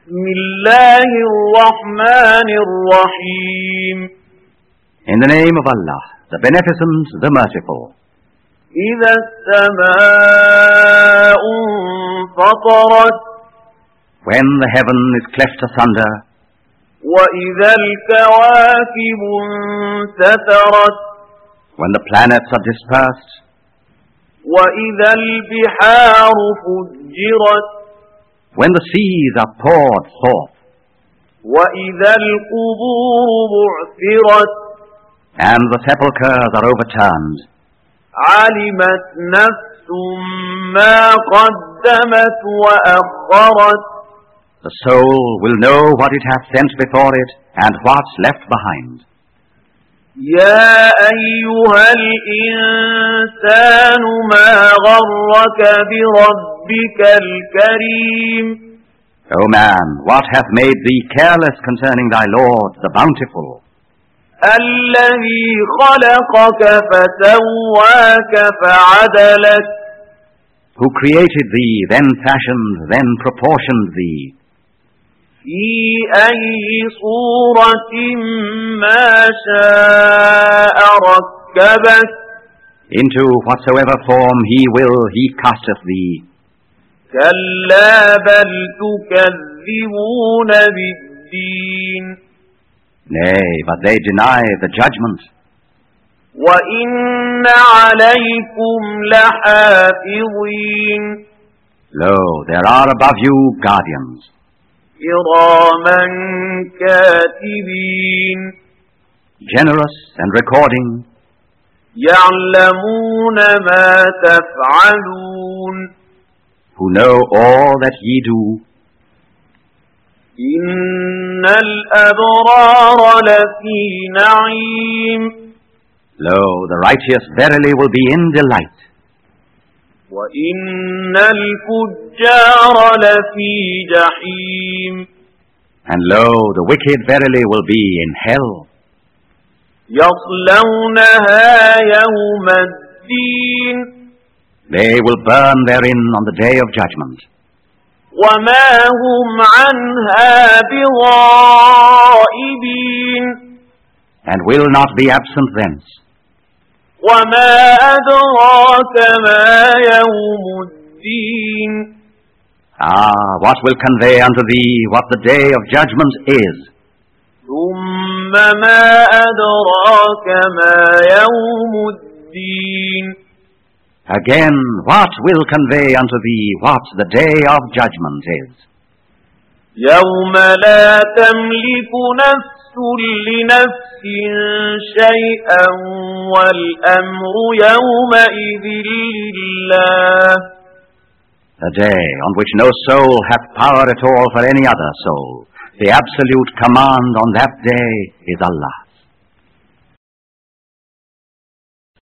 بسم الله الرحمن الرحيم. In the name of Allah, the Beneficent, the Merciful. إذا السماء انفطرت. When the heaven is cleft asunder. وإذا الكواكب انتثرت. When the planets are dispersed. وإذا البحار فجرت. When the seas are poured forth. وإذا القبور بعثرت. And the sepulchres are overturned. علمت نفس ما قدمت وأخرت. The soul will know what it hath sent before it and what's left behind. يا أيها الإنسان ما غرك بربك الكريم. O man, what hath made thee careless concerning thy Lord, the Bountiful? الذي خلقك فسواك فعدلك. Who created thee, then fashioned, then proportioned thee. في أي صورة ما شاء ركبك. Into whatsoever form he will, he casteth thee. كلا بل تكذبون بالدين. Nay, but they deny the judgment. وإن عليكم لحافظين. Lo, there are above you guardians. كراما كاتبين. Generous and recording. يعلمون ما تفعلون. Who know all that ye do. إن الأبرار لفي نعيم. Lo, the righteous verily will be in delight. وإن الفجار لفي جحيم. And lo, the wicked verily will be in hell. يصلونها يوم الدين. They will burn therein on the day of judgment. وما هم عنها بغائبين. And will not be absent thence. وما أدراك ما يوم الدين. What will convey unto thee what the day of judgment is? ثم ما أدراك ما يوم الدين. Again, what will convey unto thee what the day of judgment is? يوم لا تملك نفس لنفس شيئا والأمر يومئذ لله. The day on which no soul hath power at all for any other soul. The absolute command on that day is Allah.